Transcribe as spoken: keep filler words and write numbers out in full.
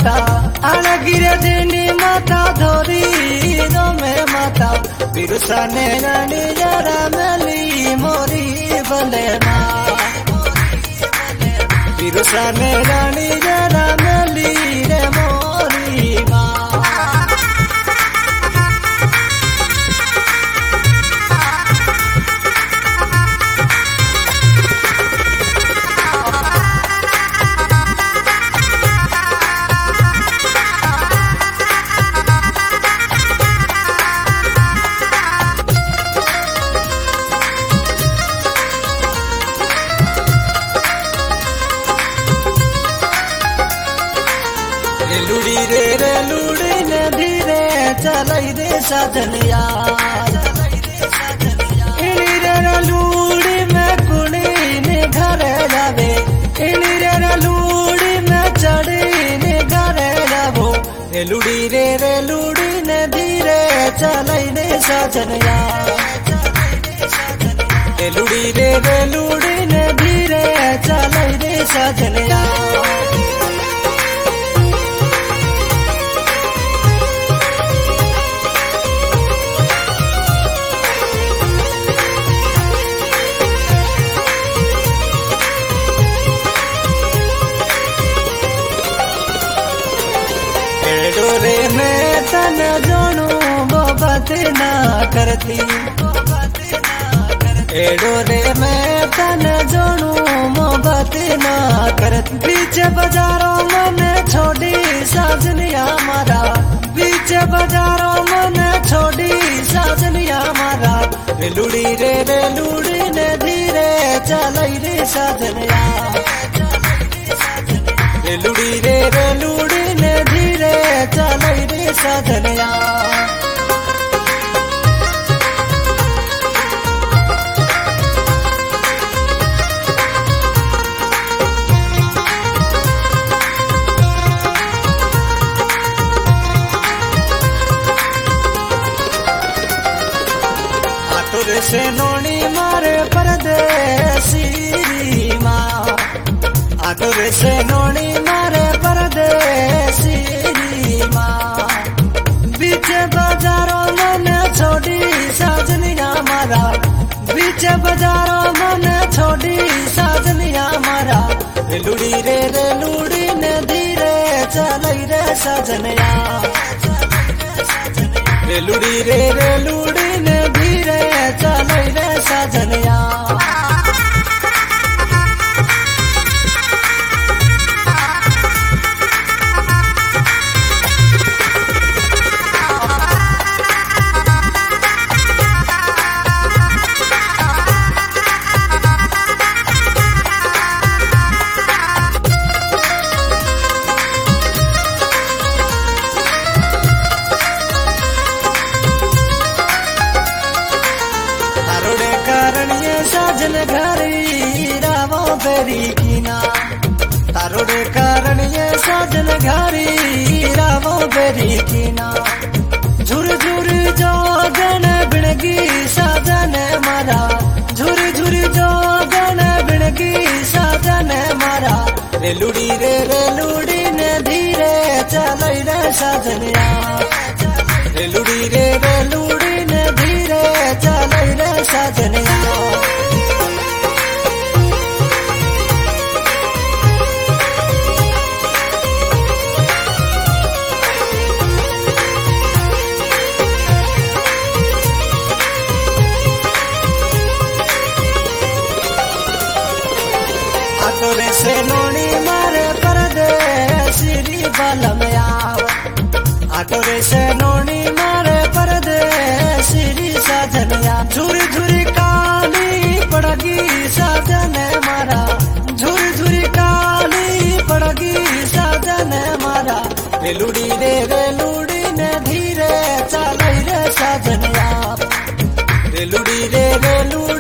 माता अणगिरे दिनी माता धोरी दो में माता बिरुसाने रानी जरा मेली मोरी बले माँ बिरुसाने रानी जरा मेली रे मोरी माँ लुड़ी रे रे लुड़ी ने धीरे चलाई रे साजन यार इनी रे रे लुड़ी में कुड़ी ने घरे जावे इनी रे रे लुड़ी में चढ़ी ने घरे जावो ए लुड़ी रे रे लुड़ी ने धीरे चलाई रे साजन यार ए लुड़ी रे रे लुड़ी ने धीरे चलाई रे साजन यार डोरे में तन जोनू मोहब्बत ना करती ए डोरे में तन जोनू मोहब्बत ना करती बीच बाजारों में छोड़ी साजनिया मारा बीच बाजारों में छोड़ी साजनिया मारा लुड़ी रे रे लुड़ी ने धीरे चलाई रे साजनिया लुड़ी रे रे लुड़ी ने धीरे चलाई रे साजनिया आतुर से नोनी मारे परदेसी माँ आतुर से नोनी मारे परदेसी माँ बीच बाजारों में छोड़ी साजनिया मारा बीच बाजारों में छोड़ी साजनिया मारा लुड़ी रे रे लुड़ी ने धीरे चलाई रे साजनिया लुड़ी रे रे लुड़ी ने धीरे चलाई रे साजनिया साजन घरी रावो बेरी कीना तारोड़े कारण ये साजन घरी रावो बेरी कीना झुर झुर जो गण बिणगी साजन मारा झुर झुर जो गण बिणगी साजन मारा रे लुड़ी रे रे लुड़ी ने धीरे चलाई रे साजनिया रे लुड़ी रे रे लुड़ी ने धीरे चलाई रे साजनिया आतुर से नोनी मारे परदेसी बालम आव आतुर से नोनी मारे परदेसी साजनिया झुर झुर काली पड़गी साजन मारा झुर झुर काली पड़गी साजन मारा रे लुड़ी रे रे लुड़ी ने धीरे चलाई रे साजनिया रे लुड़ी रे रे लुड़ी